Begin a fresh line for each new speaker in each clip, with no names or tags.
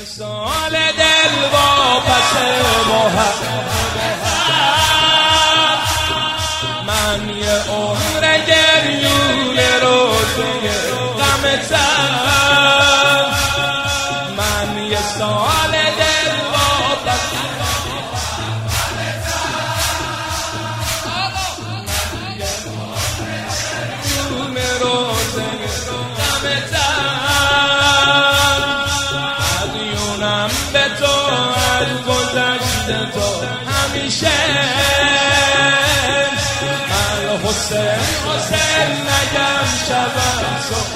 سال دل واپس من یه عمر گریون روزه غمتم من یه سال دل واپس گریون روزه غمتم مدیونم به تو از گذشته تو همیشه حسین نگم شبم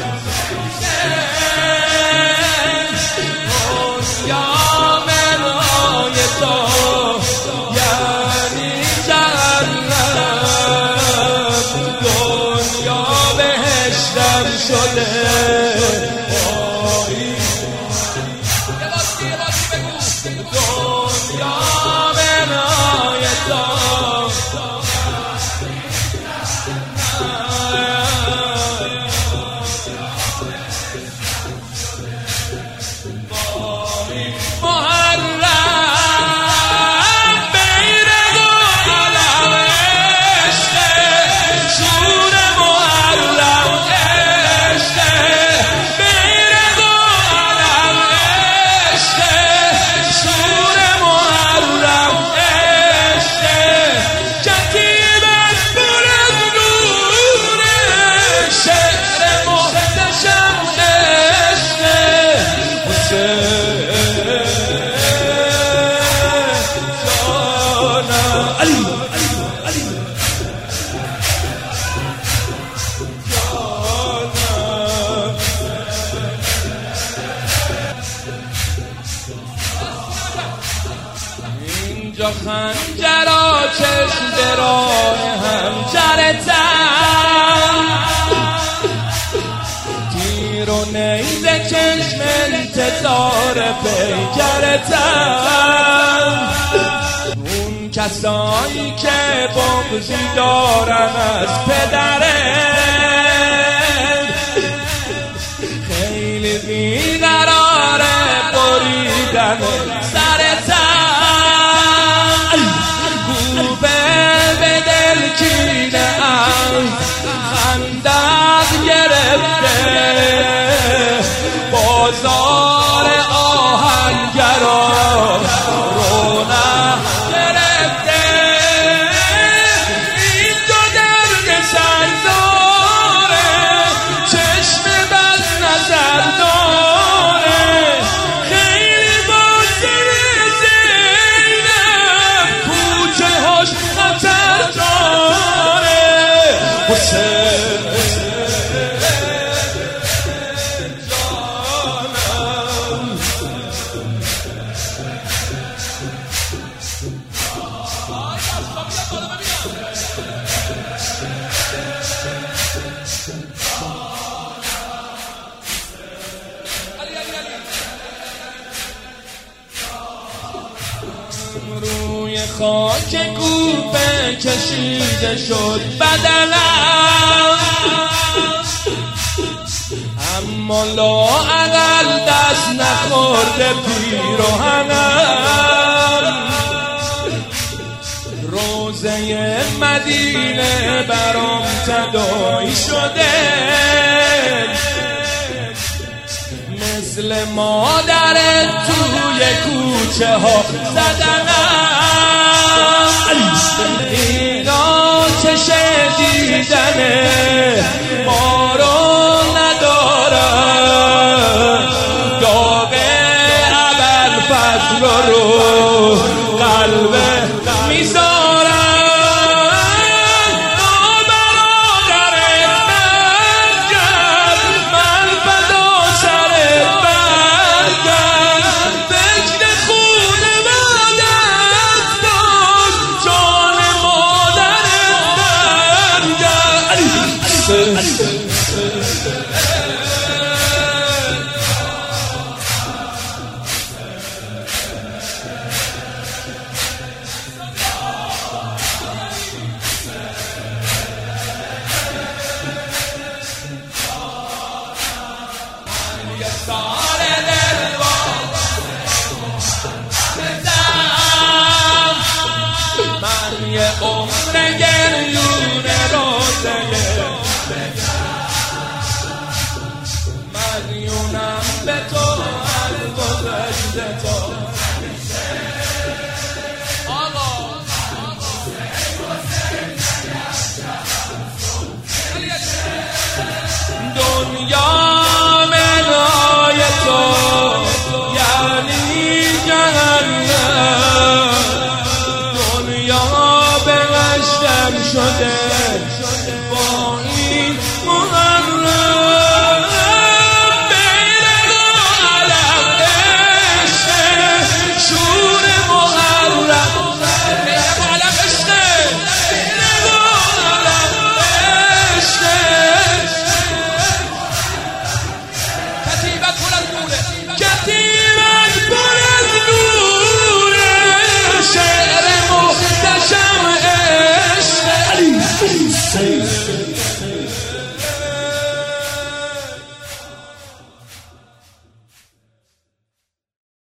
دنیا منهای تو یعنی جهنم دنیا بهشتم شده دنیا منهای تو اینجا خنجرا چشم به راه همجرتم تیر و نیزه چشم انتظار پیکرتم اون کسایی که بغضی دارن از پدرت خیلی بیقراره بریدن سرتم به دل کینه از خندت گرفته بازار آهنگرا رونق گرفته این دو درد سر داره چشم بد نظر داره خیلی بازر زینب کوچه هاش خطر داره حسین روی خاک کوفه کشیده شد بدنم اما لااقل دست نخورده پیراهنم روزه مدینه برام تداعی شده مثل مادرت توی کوچه ها زدنم اینا چه دیدنه ما رو ندارم داغ ابوالفضل رو قلبه میذارم دنیا منای تو یعنی جهنم، دنیا به قصدم شده با این محرم، بین دو عالم عشق شور محرم، بین دو عالم عشق، بین دو عالم عشق. کتیبت پر از نوره، کتیبت پر از نوره، شعر محتشم عشق.